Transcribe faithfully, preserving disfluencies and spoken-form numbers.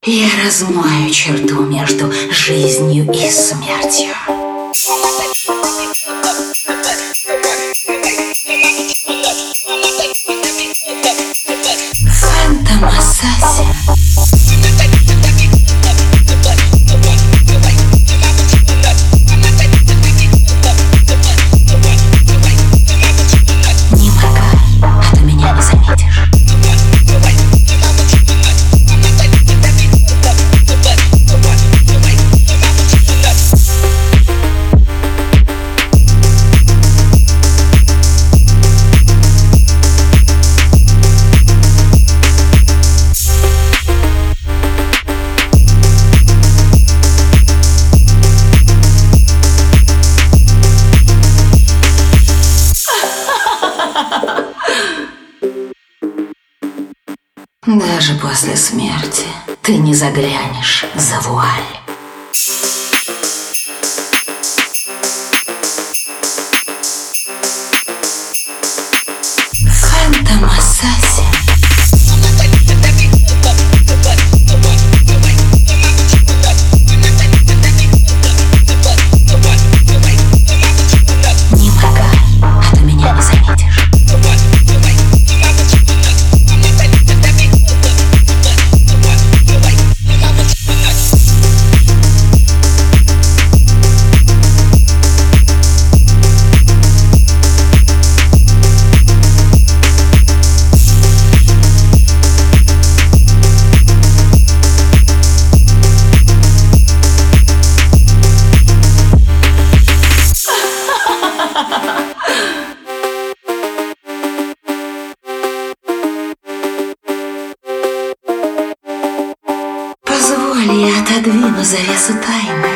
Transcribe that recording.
Я размою черту между жизнью и смертью. Фэнтом Ассасин. Не моргай, а ты меня не заметишь. Даже после смерти ты не заглянешь за вуаль. Фэнтом Ассасин. Не моргай, а ты меня не заметишь. Позволь, я отодвину завесу тайны.